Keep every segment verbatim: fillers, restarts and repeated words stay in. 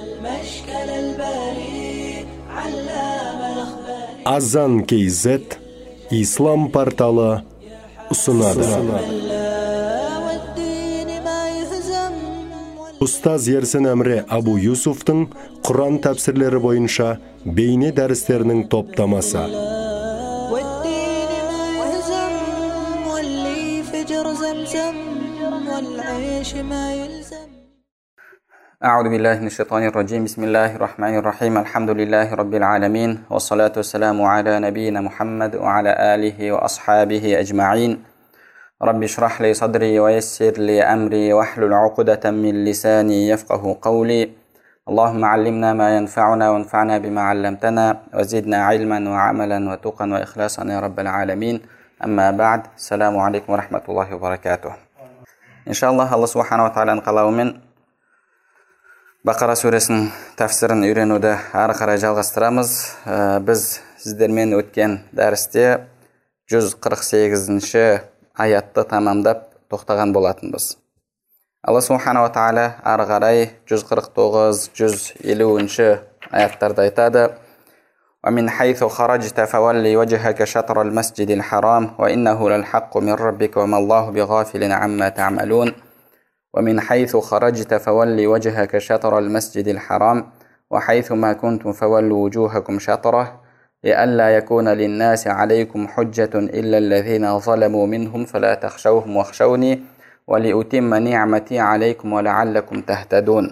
Азан кз Ислам порталы ұсынады. Ұстаз Ерсін Әмре Абу Юсуфтың Құран тәпсірлері бойынша бейне дәрістерінің топтамасы. أعوذ بالله من الشيطان الرجيم بسم الله الرحمن الرحيم الحمد لله رب العالمين والصلاة والسلام على نبينا محمد وعلى آله وأصحابه أجمعين رب اشرح لي صدري ويسر لي أمري واحلل عقدة من لساني يفقه قولي اللهم علمنا ما ينفعنا وانفعنا بما علمتنا وزدنا علما وعملا وتقا وإخلاصا يا رب العالمين أما بعد السلام عليكم ورحمة الله وبركاته إن شاء الله الله سبحانه وتعالى қалауымен Бақара сүресінің тәфсірін үйренуді ары қарай жалғастырамыз. Біз сіздермен өткен дәрісте жүз қырық сегізінші аятты тамамдап тоқтаған болатынбыз. Алла субханала тағала ары қарай жүз қырық тоғыз жүз елуінші аяттарда айтады: وَمِنْ حَيْثُ خَرَجْتَ فَوَلِّ وَجْهَكَ شَطْرَ الْمَسْجِدِ الْحَرَامِ وَإِنَّهُ لَلْحَقُّ مِنْ رَبِّكَ وَمَا اللَّهُ بِغَافِلٍ عَمَّا تَعْمَلُونَ ومن حيث خرجت فول وجهك شطر المسجد الحرام وحيث ما كنتم فولوا وجوهكم شطره لئلا يكون للناس عليكم حجة إلا الذين ظلموا منهم فلا تخشوهم واخشوني ولأتم نعمتي عليكم ولعلكم تهتدون.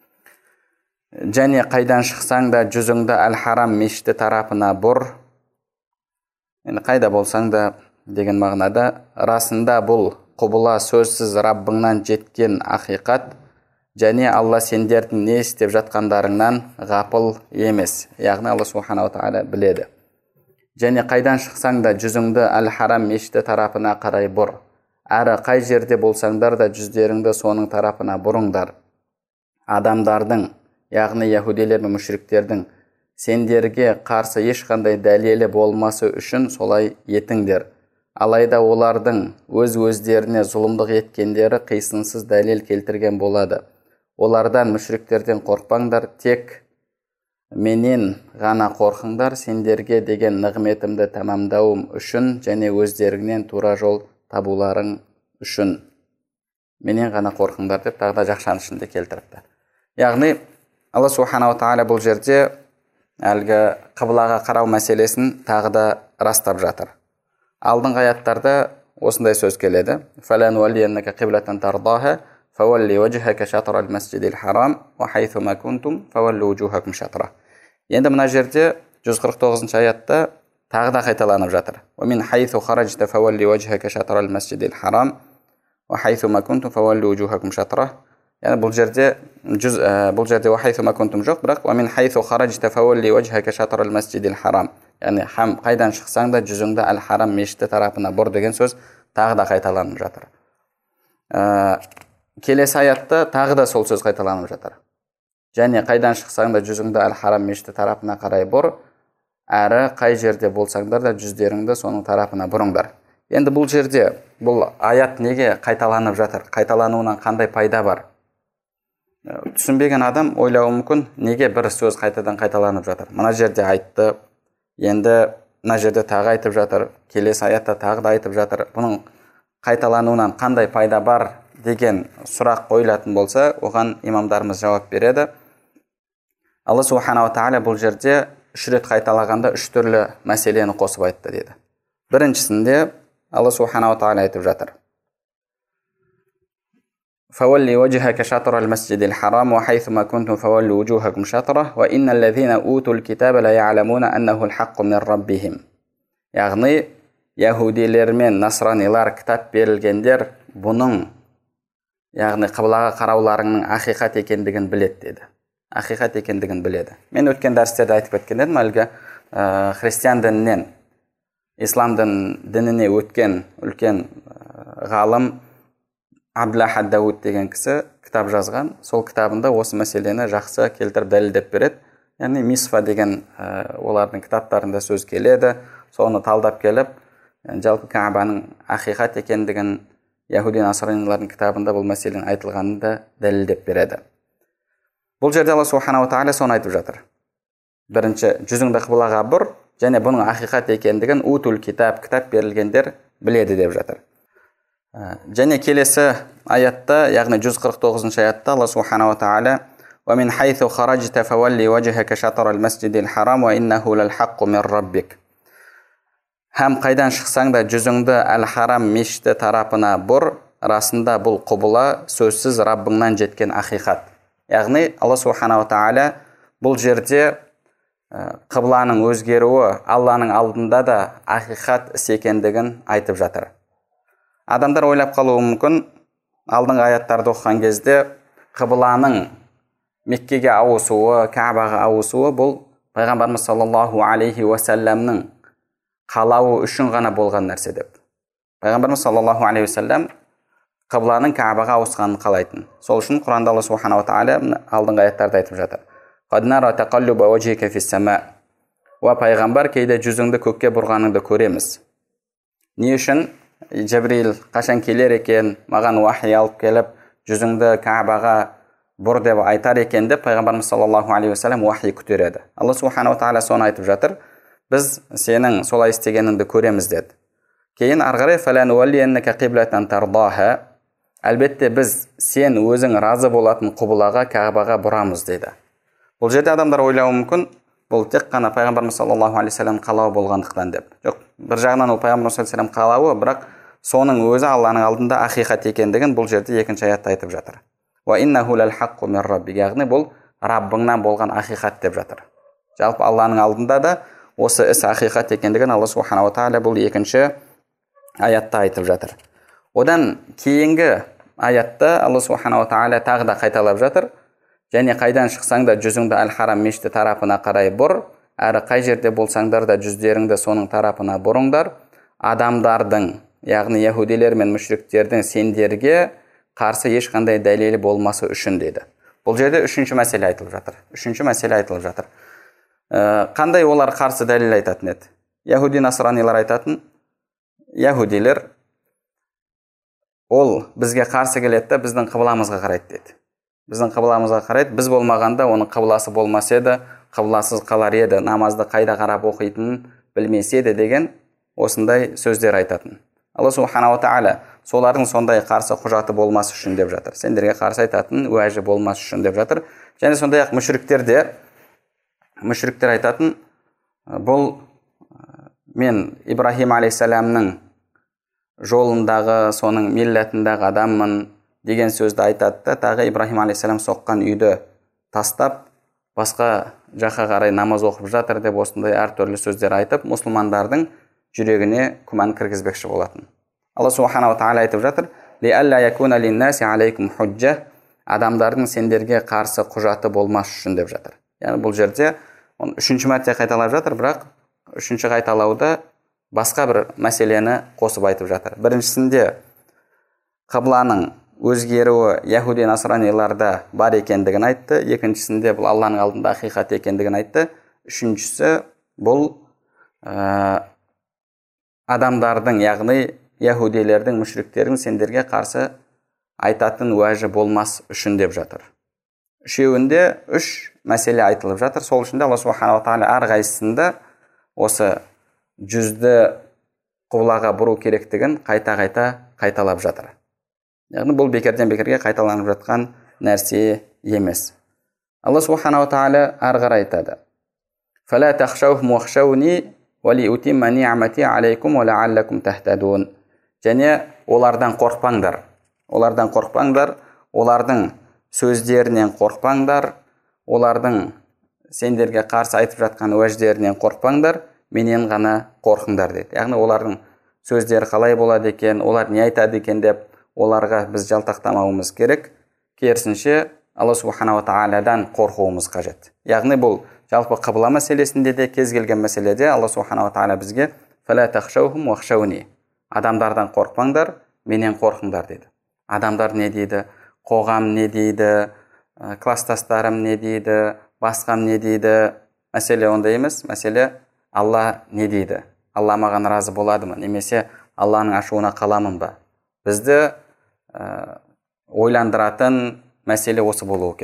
Және қайдан шықсаң да жүзіңді әл-харам мешіті тарапына бұр. Енді қайда болсаң да деген мағынада, расында бұл құбыла сөзсіз Раббыңнан жеткен ақиқат, және Алла сендердің не істеп жатқандарыңнан ғапыл емес. Яғни Алла субханала тағала біледі. Және қайдан шықсаң да жүзіңді әл-харам мешіті тарапына қарай бұр. Әрі қай жерде болсаңдар да жүздеріңді соның тарапына бұрыңдар. Адамдардың, яғни яһуделер мен мүшриктердің сендерге қарсы ешқандай дәлелі болмасы үшін солай етіңдер. Алайда олардың өз-өздеріне зұлымдық еткендері қисынсыз дәлел келтірген болады. Олардан, мүшриктерден қорқпаңдар, тек менен ғана қорқыңдар, сендерге деген нығметімді тамамдауым үшін және өздеріңнен тура жол табуларың үшін. Менен ғана қорқыңдар деп тағы да жақшаның ішінде келтіріпті. Яғни, Алла субханала тағала бұл жерде әлгі қыблаға қарау мәселесін тағы да растап жатыр. Алдыңғы аяттарда осындай сөз келеді: فَلَنُوَلِّيَنَّكَ قِبْلَةً تَرْضَاهَا فَوَلِّ وَجْهَكَ شَطْرَ الْمَسْجِدِ الْحَرَامِ وَحَيْثُ مَا كُنْتُمْ فَوَلُّوا وُجُوهَكُمْ شَطْرَهُ. Енді мына жерде жүз қырық тоғызыншы аятта тағы да қайталанып жатыр. وَمِنْ حَيْثُ خَرَجْتَ فَوَلِّ وَجْهَكَ شَطْرَ الْمَسْجِدِ الْحَرَامِ وَحَيْثُ مَا كُنْتُمْ فَوَلُّوا وُجُوهَكُمْ شَطْرَهُ. Яғни бұл жерде жүз бұл жерде وَحَيْثُ مَا كُنْتُمْ жоқ, бірақ وَمِنْ حَيْثُ خَرَجْتَ فَوَلِّ وَجْهَكَ شَطْرَ الْمَسْجِدِ الْحَرَامِ. Яғни хам қайдан шықсаң да жүзіңді әл-харам мешіті тарапына бұр деген сөз тағы да қайталанып жатыр. Ә, келесі аятта тағы да сол сөз қайталанып жатыр. Және қайдан шықсаң да жүзіңді әл-харам мешіті тарапына қарай бұр, әрі қай жерде болсаңдар да жүздеріңді соның тарапына бұрыңдар. Енді бұл жерде бұл аят неге қайталанып жатыр? Қайталануынан қандай пайда бар? Түсінбеген адам ойлауы мүмкін, неге бір сөз қайтадан қайталанып жатыр? Мына жерде айтты, енді мына жерде тағы айтып жатыр, келесі аятта тағы да айтып жатыр. Бұның қайталануынан қандай пайда бар деген сұрақ қойылатын болса, оған имамдарымыз жауап береді. Алла субханала тағала бұл жерде үш рет қайталағанда үш түрлі мәселені қосып айтты деді. Біріншісінде Алла субханала тағала айтып жатыр: فَوَلِّ وَجْهَكَ شَطْرَ الْمَسْجِدِ الْحَرَامِ وَحَيْثُ مَا كُنْتُمْ فَوَلُّوا وُجُوهَكُمْ شَطْرَهُ وَإِنَّ الَّذِينَ أُوتُوا الْكِتَابَ لَيَعْلَمُونَ أَنَّهُ الْحَقُّ مِنْ رَبِّهِمْ. Яғни, яһудилер мен насранилар кітап берілгендер бұның, яғни қыблаға қарауларының ақиқат екендігін біледі деді. Ақиқат екендігін біледі. Мен өткен дәрістерде айтып кеткен едім, әлгі ә, христиан дінінен ислам дініне өткен үлкен ә, ғалым Абдуллах ад-Дауд деген кісі кітап жазған. Сол кітабында осы мәселені жақсы келтіріп дәлелдеп береді. Яғни Мисфа деген ә, олардың кітаптарында сөз келеді. Соны талдап келіп, жалпы Каабаның ақиқат екендігін яһуди насранилардың кітабында бұл мәселенің айтылғанын да дәлелдеп береді. Бұл жерде Алла субханала тағала соны айтып жатыр. Бірінші, жүзіңді қыблаға бұр, және бұның ақиқат екендігін утул китаб, кітап берілгендер біледі деп жатыр. Және келесі аятта, яғни жүз қырық тоғызыншы аятта Алла субханала тағала وَمِنْ حَيْثُ خَرَجْتَ فَوَلِّ وَجْهَكَ شَطْرَ الْمَسْجِدِ الْحَرَامِ وَإِنَّهُ لَلْحَقُّ مِنْ رَبِّكَ. Һәм қайдан шықсаң да жүзіңді әл-харам мешіті тарапына бұр, расында бұл құбыла сөзсіз Раббыңнан жеткен ақиқат. Яғни Алла субханала тағала бұл жерде қыбланың өзгеруі Алланың алдында да ақиқат іс екендігін айтып жатыр. Адамдар ойлап қалуы мүмкін, алдыңғы аяттарды оқыған кезде қыбланың Меккеге ауысуы, Кәбаға ауысуы бұл пайғамбарымыз саллаллаху алейхи уассаламның қалауы үшін ғана болған нәрсе деп. Пайғамбарымыз саллаллаху алейхи уассалам қыбланың Кәбаға ауысқанын қалайтын. Сол үшін Құранда Алла субханала тағала алдыңғы аяттарда айтып жатыр. «Қад нара тақаллуба уажхика фис-сама». Уа пайғамбар, кейде жүзіңді көкке бұрғаныңды көреміз. Не үшін? Жабрил қашан келер екен, маған уахи алып келіп, жүзіңді Кәбаға бұр деп айтар екен деп пайғамбарымыз саллаллаху алейхи уассалам уахи күтер еді. Алла субханала тағала соны айтып жатыр. Біз сенің солай істегеніңді көреміз деді. Кейін ары қарай «Фалануаллиеннека қиблатан тардаха». Әлбетте біз сен өзің разы болатын құбылаға, Кәбаға бұрамыз деді. Бұл жерде адамдар ойлауы мүмкін, бұл тек қана пайғамбарымыз саллаллаху алейхи уассалам қалауы болғандықтан деп. Жоқ, бір жағынан ол пайғамбарымыз саллаллаху алейхи уассалам қалауы, бірақ соның өзі Алланың алдында ақиқат екендігін бұл жерде екінші аятта айтып жатыр. Ва иннаху лал-хаққу мин раббик. Яғни бұл Раббыңнан болған ақиқат деп жатыр. Жалпы Алланың алдында да осы іс ақиқат екендігін Алла субханала тағала бұл екінші аятта айтып жатыр. Одан кейінгі аятта Алла субханала тағала тағы да қайталап жатыр. Және қайдан шықсаң да жүзіңді әл-харам мешіті тарапына қарай бұр, әрі қай жерде болсаңдар да жүздеріңді соның тарапына бұрыңдар. Адамдардың, яғни яһудилер мен мүшриктердің сендерге қарсы ешқандай дәлелі болмасы үшін деді. Бұл жерде үшінші мәселе айтылып жатыр. Үшінші мәселе айтылып жатыр. Қандай олар қарсы дәлел айтатын еді? Яһуди насранилар айтатын, яһудилер ол бізге қарсы келеді, біздің қыбламызға қарайды деді. Біздің қыбламызға қарайды, біз болмағанда оның қыбласы болмас еді, қыбласыз қалар еді, намазды қайда қарап оқитынын білмес еді деген осындай сөздер айтатын. Алла субханала тағала солардың сондай қарсы құжаты болмас үшін деп жатыр. Сендерге қарсы айтатын уәжі болмас үшін деп жатыр. Және сондай ақ мүшриктер де мүшриктер айтатын, бұл мен Ибрахим алейхиссаламның жолындағы, соның милләтіндағы адаммын деген сөзді айтады да, тағы Ибрахим алейхиссалам соққан үйді тастап, басқа жаққа қарай намаз оқып жатыр деп осындай әртүрлі сөздер айтып, мұсылмандардың жүрегіне күмән кіргізбекші болатын. Алла субханала тағала айтып жатыр: «Лиалла якуна линнаси алейкум худжа». Адамдардың сендерге қарсы құжаты болмас үшін деп жатыр. Яғни бұл жерде оны үшінші мәрте қайталап жатыр, бірақ үшінші қайталауда басқа бір мәселені қосып айтып жатыр. Біріншісінде қыбланың өзгеруі яһуди насраниларда бар екендігін айтты. Екіншісінде бұл Алланың алдында ақиқат екендігін айтты. Үшіншісі бұл ә, адамдардың, яғни яһудилердің, мүшриктердің сендерге қарсы айтатын уәжі болмас үшін деп жатыр. Үшеуінде үш мәселе айтылып жатыр. Сол үшін де Алла субханала тағала әрқайсысында осы жүзді құблаға бұру керектігін қайта-қайта қайталап жатыр. Яғни бұл бекерден бекерге қайталанып жатқан нәрсе емес. Алла субханала тағала ары қарай айтады: «Фала тахшауһум вахшауни ва лиутимма ниъмати алейкум ва лааллакум тахтадун». Және олардан қорқпаңдар. Олардан қорқпаңдар, олардың сөздерінен қорқпаңдар, олардың сендерге қарсы айтып жатқан уәждерінен қорқпаңдар, менен ғана қорқыңдар деді. Яғни олардың сөздері қалай болады екен, олар не айтады екен деп оларға біз жалтақтамауымыз керек. Керісінше Алла субханала тағаладан қорқуымыз қажет. Яғни бұл жалпы қыбла мәселесінде де, кез келген мәселеде Алла субханала тағала бізге «Фала тахшауһум вахшауни». Адамдардан қорқпаңдар, менен қорқыңдар деді. Адамдар не дейді, қоғам не дейді, кластастарым не дейді, басқам не дейді. Мәселе ондай емес. Мәселе Алла не дейді, Алла маған разы болады ма, немесе Алланың ашуына қаламын ба. Бізді ә, ойландыратын мәселе осы болуы керек.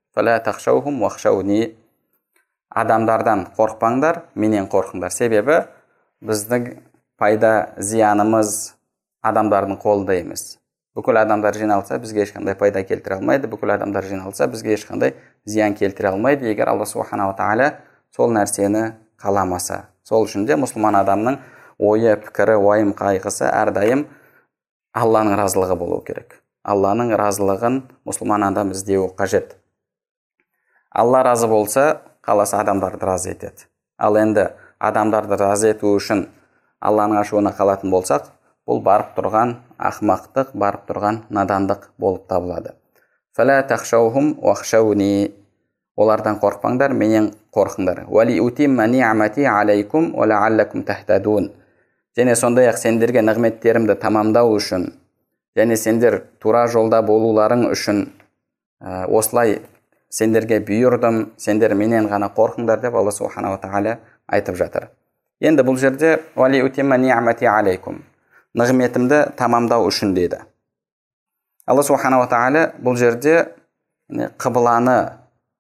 Фала тахшаухум вахшауни. Адамдардан қорықпаңдар, менен қорқыңдар. Себебі біздің пайда зиянымыз адамдардың қолында емес. Бүкіл адамдар жиналса, бізге ешқандай пайда келтіре алмайды. Бүкіл адамдар жиналса, бізге ешқандай зиян келтіре алмайды, егер Алла субханала тағала сол нәрсені қаламаса. Сол үшін де мұсылман адамның ойы, пікірі, уайым, қайғысы әрдайым Алланың разылығы болу керек. Алланың разылығын мұсылман адам іздеуі қажет. Алла разы болса, қаласа адамдарды разы етеді. Ал енді адамдарды разы ету үшін Алланың ашуына қалатын болсақ, бұл барып тұрған ақмақтық, барып тұрған надандық болып табылады. Фала тахшаухум вахшауни. Олардан қорықпаңдар, менен қорқыңдар. Вали утимма ни'мати алейкум ва лааллакум тахтадун. Және сондай-ақ сендерге нығметтерімді тамамдау үшін, және сендер тура жолда болуларың үшін осылай сендерге бұйырдым, сендер менен ғана қорқыңдар деп Алла субханала тағала айтып жатыр. Енді бұл жерде вали утимма ни'мати алейкум, нығметімді тамамдау үшін дейді. Алла субханала тағала бұл жерде қыбланы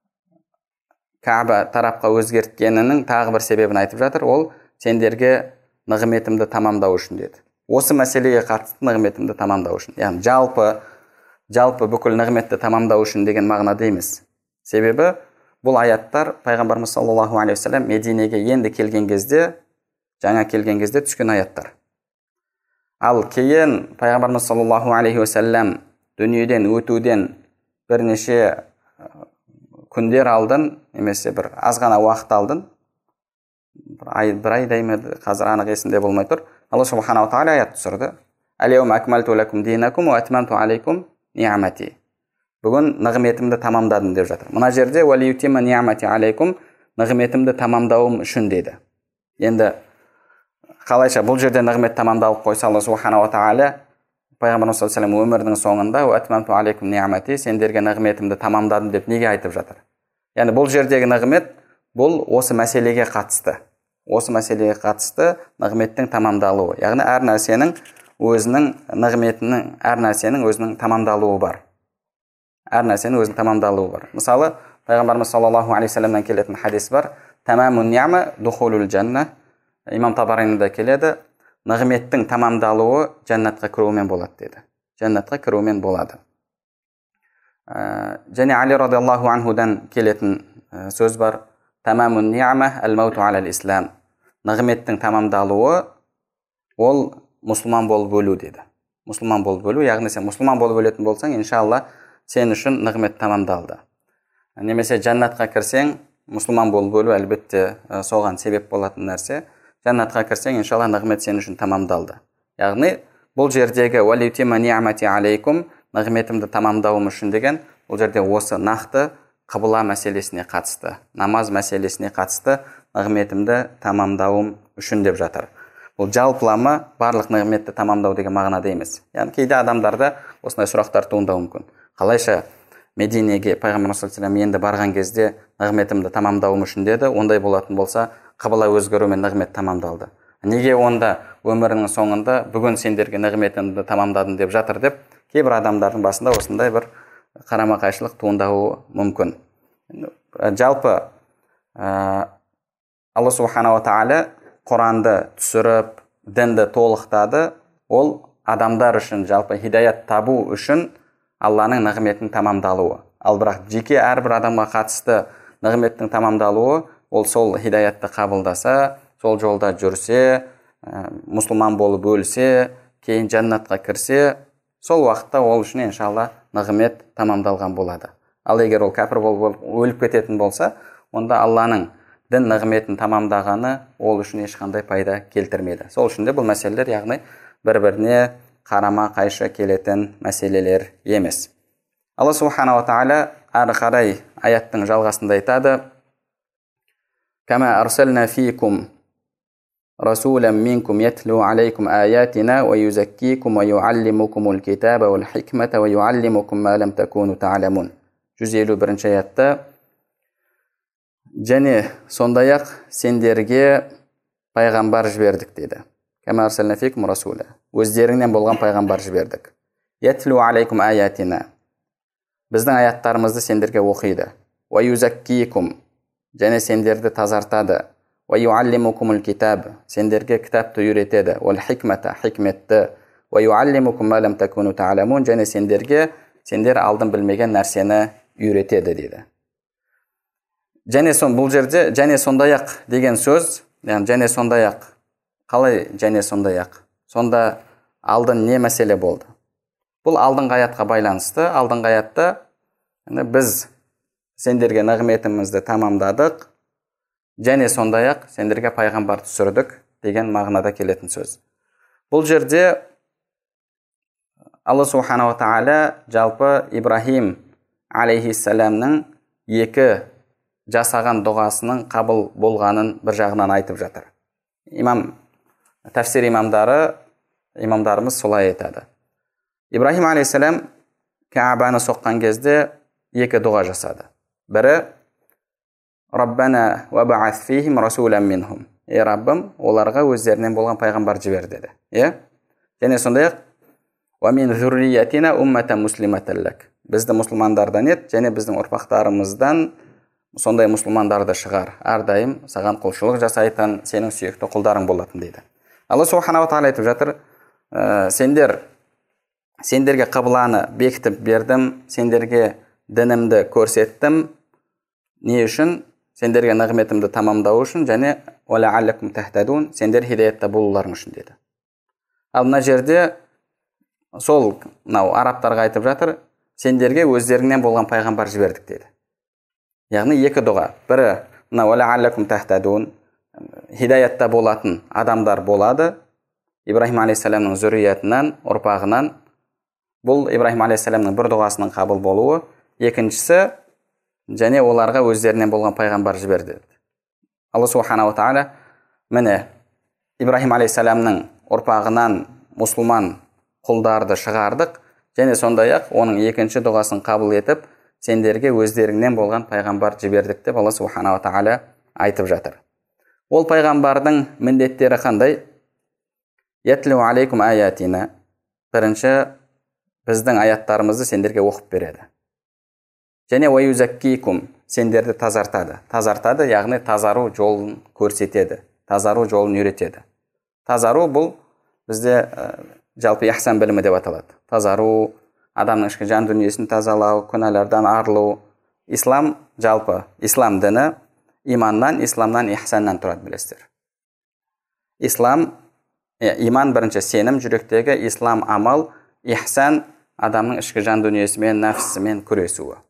Кааба тарапқа өзгерткенінің тағы бір себебін айтып жатыр. Ол сендерге нығметімді тамамдау үшін деді. Осы мәселеге қатысты нығметімді тамамдау үшін. Яғни жалпы жалпы бүкіл нығметті тамамдау үшін деген мағынада емес. Себебі бұл аяттар пайғамбарымыз саллаллаху алейхи вассалам Мединеге енді келген кезде, жаңа келген кезде түскен аяттар. Ал кейін пайғамбарымыз саллаллаху алейхи вассалам дүниеден өтуден бірнеше күндер алдын, немесе бір аз ғана уақыт алдын, бір ай, бір айдай ма, қазір анық есімде болмай тұр. Алла субханала тағала аят түсірді. Алейум акмалту лакум динакум ва атмамту алейкум ни'мати. Бүгін нығметімді тамамдадым деп жатыр. Мына жерде вали утимма ни'мати алейкум, нығметімді тамамдауым үшін деді. Енді қалайша бұл жерде нығмет тамамдалып қойса, Алла субханала тағала пайғамбарымыз саллаллаху алейхи вассалам өмірінің соңында ва атмамту алейкум ни'мати, сендерге нығметімді тамамдадым деп неге айтып жатыр? Яғни бұл жердегі нығмет бұл осы мәселеге қатысты. Осы мәселеге қатысты нығметтің тамамдалуы. Яғни әр нәрсенің өзінің нығметінің, әр нәрсенің өзінің тамамдалуы бар. Әр нәрсенің өзінің тамамдалуы бар. Мысалы, пайғамбарымыз саллаллаху алейхи вассаламнан келетін хадис бар. Тамамун ни'ма духулул жанна. Имам Табаринида келеді. Нығметтің тамамдалуы жәннатқа кірумен болады деді. Жәннатқа кірумен болады. Және Али радиаллаху анхудан келетін сөз бар. Тамамун ни'ма ал-мауту алал ислам. Нығметтің тамамдалуы ол мұсылман болып өлу деді. Мұсылман болып өлу, яғни сен мұсылман болып өлетін болсаң, иншалла сен үшін нығмет тамамдалды. Немесе жәннатқа кірсең, мұсылман болып өлу әлбетте соған себеп болатын нәрсе. Жәннатқа кірсең, иншалла нығмет сен үшін тамамдалды. Яғни бұл жердегі вали утимма ни'мати алейкум, нығметімді тамамдауым үшін деген, бұл жерде осы нақты қыбла мәселесіне қатысты, намаз мәселесіне қатысты нығметімді тамамдауым үшін деп жатыр. Бұл жалпылама барлық нығметті тамамдау деген мағынада емес. Яғни кейде адамдарда осындай сұрақтар туындауы мүмкін. Қалайша Мединеге пайғамбарымыз саллаллаху алейхи вассалам енді барған кезде нығметімді тамамдауым үшін деді, ондай болатын болса, қыбла өзгерумен нығмет тамамдалды. Неге онда өмірінің соңында бүгін сендерге нығметімді тамамдадым деп жатыр деп, кейбір адамдардың басында осындай бір қарама-қайшылық туындауы мүмкін. Жалпы Алла субханала тағала Құранды түсіріп, дінді толықтады. Ол адамдар үшін, жалпы хидаят табу үшін Алланың нығметін тамамдалуы. Ал бірақ жеке әрбір адамға қатысты нығметтің тамамдалуы, ол сол хидаятты қабылдаса, сол жолда жүрсе, мұсылман болып өлсе, кейін жәннатқа кірсе, сол уақытта ол үшін иншалла нығмет тамамдалған болады. Ал егер ол кәпір болып өліп кететін болса, онда Алланың дін нығметін тамамдағаны ол үшін ешқандай пайда келтірмейді. Сол үшін де бұл мәселелер, яғни бір-біріне қарама қайшы келетін мәселелер емес. Алла субханала тағала әрі қарай аяттың жалғасында айтады: Кама арсална фикум расулан минкум ятлу алейкум аятина ва юзаккикум ва юаллимукумул китаба вал хикмата ва юаллимукум ма лам такуну та'ламун. жүз елу бірінші аятта: және сондай-ақ сендерге пайғамбар жібердік деді. Кама арсална фикум расула. Өздеріңнен болған пайғамбар жібердік. Ятлу алейкум аятина. біздің аяттарымызды сендерге оқиды. Ва юзаккикум, және сендерді тазартады. Ва юаллимукумул китаб, сендерге кітапты үйретеді. Вал хикмата, хикметті. Ва юаллимукум ма лам такуну та'ламун, және сендерге сендер алдын білмеген нәрсені үйретеді дейді. Және сон бұл жерде және сондай-ақ деген сөз, яғни және сондай-ақ. Қалай және сондай-ақ? Сонда алдын не мәселе болды? Бұл алдыңғы аятқа байланысты. Алдыңғы аятта біз сендерге нығметімізді тамамдадық, және сондай-ақ сендерге пайғамбар түсірдік деген мағынада келетін сөз. Бұл жерде Алла субханала тағала жалпы Ибрахим алейхиссаламның екі жасаған дұғасының қабыл болғанын бір жағынан айтып жатыр. Имам тәфсир имамдары имамдарымыз солай айтады. Ибрахим алейхиссалам Каабаны соққан кезде екі дұға жасады. Бірі Раббана ва ба'аth фихим расулан минхум. Ей Раббым, оларға өздерінен болған пайғамбар жібер деді. Е? Және сондай-ақ ва мин зурриятина умматан муслиматан лак. Бізді мұсылмандардан ет, және біздің ұрпақтарымыздан сондай мұсылмандарды шығар. Әрдайым саған құлшылық жасайтын сенің сүйікті құлдарың болатын дейді. Алла субханала тағала айтып жатыр, сендер сендерге қыбланы бекітіп бердім, сендерге дінімді көрсеттім. Не үшін? Сендерге нығметімді тамамдау үшін, және уалааллакум тахтадун, сендер хидаятта болуларың үшін деді. Ал мына жерде сол мынау арабтарға айтып жатыр, сендерге өздеріңнен болған пайғамбар жібердік деді. Яғни екі дұға. Бірі мына уалааллакум тахтадун, хидаятта болатын адамдар болады. Ибрахим алейхиссаламның зүриятынан, ұрпағынан. Бұл Ибрахим алейхиссаламның бір дұғасының қабыл болуы. Екіншісі, және оларға өздерінен болған пайғамбар жіберді. Алла субханала тағала міне Ибрахим алейхиссаламның ұрпағынан мұсылман құлдарды шығардық, және сондай-ақ оның екінші дұғасын қабыл етіп, сендерге өздеріңнен болған пайғамбар жібердік деп Алла субханала тағала айтып жатыр. Ол пайғамбардың міндеттері қандай? Ятлу алейкум аятина. Бірінші, біздің аяттарымызды сендерге оқып береді. Және ва юзаккикум, сендерді тазартады. Тазартады, яғни тазару жолын көрсетеді. Тазару жолын үйретеді. Тазару бұл бізде жалпы ихсан білімі деп аталады. Тазару, адамның ішкі жан дүниесін тазалау, күнәлардан арылу. Ислам жалпы, ислам діні иманнан, исламнан, ихсаннан тұрады, білесіздер. Ислам, иман бірінші сенім, жүректегі, ислам амал, ихсан адамның ішкі жан дүниесімен, нәпсісімен күресуі.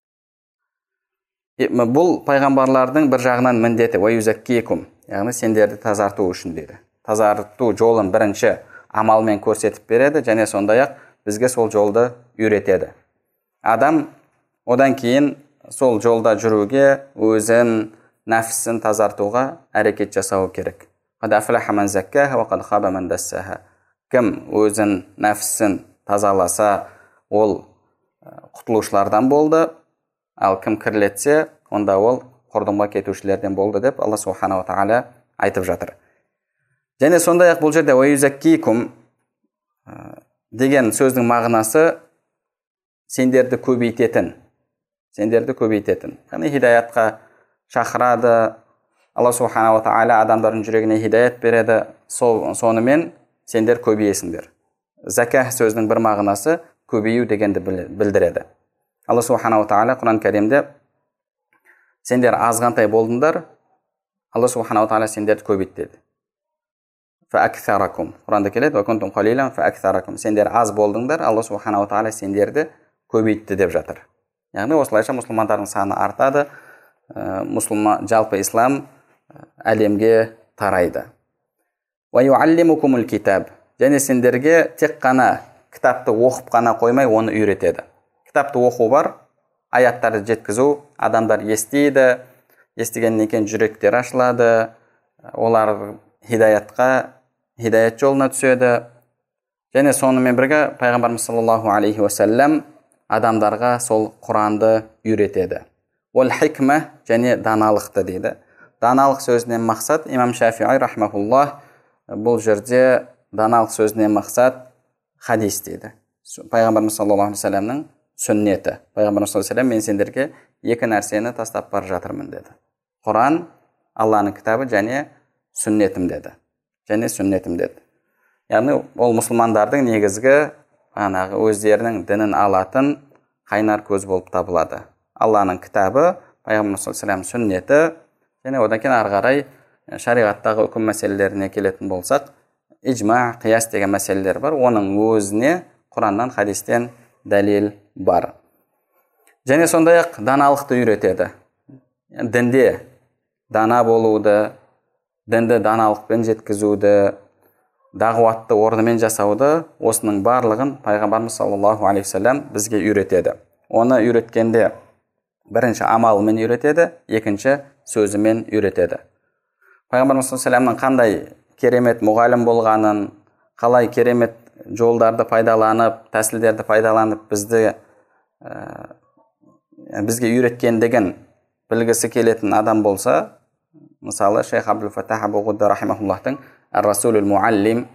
Бұл пайғамбарлардың бір жағынан міндеті, ва юзаккикум, яғни сендерді тазарту үшін дейді. Тазарту жолын бірінші амалмен көрсетіп береді, және сондай-ақ бізге сол жолды үйретеді. Адам одан кейін сол жолда жүруге, өзін, нәпсісін тазартуға әрекет жасауы керек. Қад афлаха ман заккаха ва қад хаба ман дассаха. Кім өзін, нәпсісін тазаласа, ол құтылушылардан болды, ал кім кірлетсе, онда ол құрдымға кетушілерден болды деп Алла субханала тағала айтып жатыр. Және сондай-ақ бұл жерде ва юзаккикум деген сөздің мағынасы сендерді көбейтетін. Сендерді көбейтетін. Яғни хидаятқа шақырады. Алла субханала тағала адамдардың жүрегіне хидаят береді. Сонымен сендер көбейесіңдер. Заках сөзінің бір мағынасы көбею дегенді білдіреді. Алла субханала тағала Құран кәрімде сендер азғантай болдыңдар, Алла субханала тағала сендерді көбейтті деді. Фааксаракум. Құранда келеді, ва кунтум қалилан фааксаракум. Сендер аз болдыңдар, Алла субханала тағала сендерді көбейтті деп жатыр. Яғни осылайша мұсылмандардың саны артады, мұсылман жалпы ислам әлемге тарайды. Ва юаллимукумул китаб. Және сендерге тек қана кітапты оқып қана қоймай, оны үйретеді. Кітапты оқу бар, аяттарды жеткізу, адамдар естиді, естігеннен кейін жүректер ашылады, олар хидаятқа, хидаят жолына түседі. Және сонымен бірге пайғамбарымыз саллаллаху алейхи уассалам адамдарға сол Құранды үйретеді. Ол хикма, және даналықты дейді. Даналық сөзінен мақсат, имам Шафиғи рахмахуллах бұл жерде даналық сөзінен мақсат хадис дейді. Пайғамбарымыз саллаллаху алейхи уассаламның сүннеті. Пайғамбарымыз саллаллаху алейхи ва саллям, мен сендерге екі нәрсені тастап бара жатырмын деді. Құран, Алланың кітабы, және сүннетім деді. Және сүннетім деді. Яғни ол мұсылмандардың негізгі анағы өздерінің дінін алатын қайнар көз болып табылады. Алланың кітабы, Пайғамбарымыз саллаллаху алейхи ва саллям сүннеті, және одан кейін ары қарай шариғаттағы үкім мәселелеріне келетін болсақ, иджма, қияс деген мәселелер бар. Оның өзіне Құраннан, хадистен дәлел бар. Және сондай-ақ даналықты үйретеді. Дінде дана болуды, дінді даналықпен жеткізуді, дағуатты орнымен жасауды, осының барлығын Пайғамбарымыз саллаллаху алейхи ва саллям бізге үйретеді. Оны үйреткенде бірінші амалымен үйретеді, екінші сөзімен үйретеді. Пайғамбарымыз саллаллаху алейхи ва саллямның қандай керемет мұғалім болғанын, қалай керемет жолдарды пайдаланып, тәсілдерді пайдаланып бізді ә, бізге үйреткендігін білгісі келетін адам болса, мысалы Шейх Абдул-Фаттах Абу-Ғудда рахимахуллахтың Ар-Расулул Муаллим,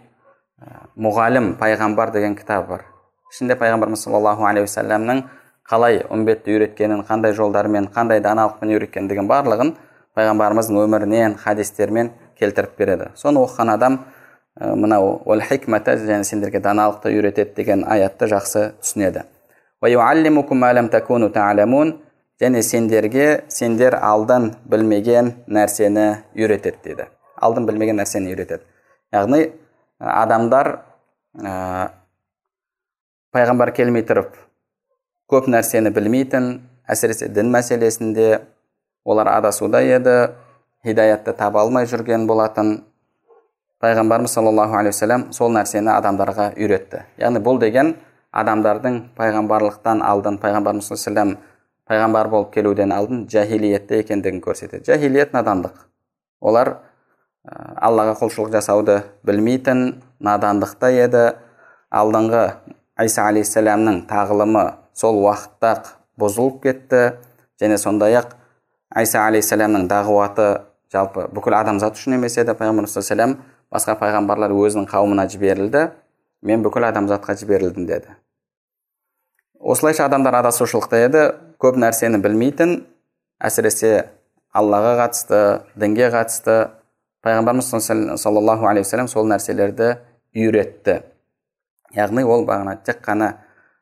мұғалім пайғамбар деген кітабы бар. Ішінде Пайғамбарымыз саллаллаху алейхи ва саллямның қалай үмбетті үйреткенін, қандай жолдармен, қандай даналықпен үйреткендігін барлығын Пайғамбарымыздың өмірінен, хадистермен келтіріп береді. Соны оқыған адам мынау «Уал хикмата», және сендерге даналықты үйретеді деген аятты жақсы түсінеді. «Ва юаллимукум ма лам такуну та'ламун», және сендерге сендер алдын білмеген нәрсені үйретеді деді. Алдын білмеген нәрсені үйретеді. Яғни адамдар ә, пайғамбар келмей тұрып көп нәрсені білмейтін, әсіресе дін мәселесінде олар адасуда еді, хидаятты таба алмай жүрген болатын. Пайғамбарымыз саллаллаху алейхи ва саллям сол нәрсені адамдарға үйретті. Яғни бұл деген адамдардың пайғамбарлықтан алдын, Пайғамбарымыз саллаллаху алейхи ва саллям пайғамбар болып келуден алдын жахилиетте екендігін көрсетеді. Жахилиет надандық. Олар Аллаға құлшылық жасауды білмейтін, надандықта еді. Алдыңғы Иса алейхиссаламның тағылымы сол уақытта бұзылып кетті, және сондай-ақ Иса алейхиссаламның дағуаты жалпы бүкіл адамзат үшін емес еді. Пайғамбарымыз саллаллаху алейхи ва саллям басқа пайғамбарлар өзінің қауымына жіберілді, мен бүкіл адамзатқа жіберілдім деді. Осылайша адамдар адасушылықта еді, көп нәрсені білмейтін, әсіресе Аллаға қатысты, дінге қатысты. Пайғамбарымыз саллаллаху алейхи ва саллям сол нәрселерді үйретті. Яғни ол бағана тек қана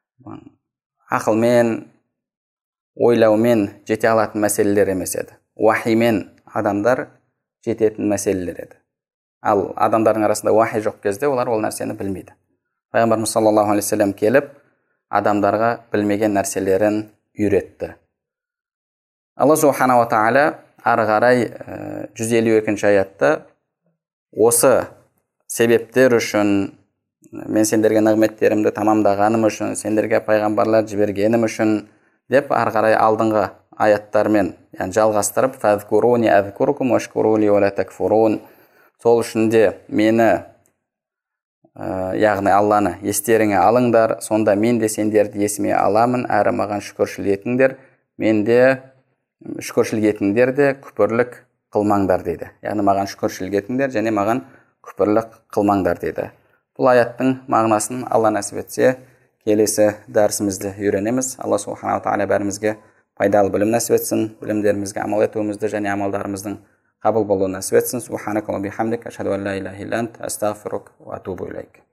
ақылмен, ойлаумен жете алатын мәселелер емес еді. Уахимен адамдар жететін мәселелер еді. Ал адамдардың арасында уахи жоқ кезде олар ол нәрсені білмейді. Пайғамбарымыз саллаллаху алейхи ва саллям келіп, адамдарға білмеген нәрселерін үйретті. Алла субханала ва тағала ары қарай жүз елу екінші аятта осы себептер үшін, мен сендерге нығметтерімді тамамдағаным үшін, сендерге пайғамбарлар жібергенім үшін деп ары қарай алдыңғы аяттармен яғни жалғастырып, фазкуруни азкурукум вашкурули ва ла такфурун, сол үшін де мені, яғни Алланы естеріңе алыңдар, сонда мен де сендерді есіме аламын, әрі маған шүкіршілік етіңдер, мен де шүкіршілік етіңдер де күпірлік қылмаңдар дейді. Яғни маған шүкіршілік етіңдер және маған күпірлік қылмаңдар дейді. Бұл аяттың мағынасын Алла нәсіп етсе келесі дәрісімізде үйренеміз. Алла субханала ва тағала бәрімізге пайдалы білім нәсіп етсін, білімдерімізге амал етуімізді және амалдарымыздың қабыл болуын нәсіп етсін. Субханакаллахумма бихамдик, ашһаду ан ла илаха илля ант, астағфирук ва атубу илейк.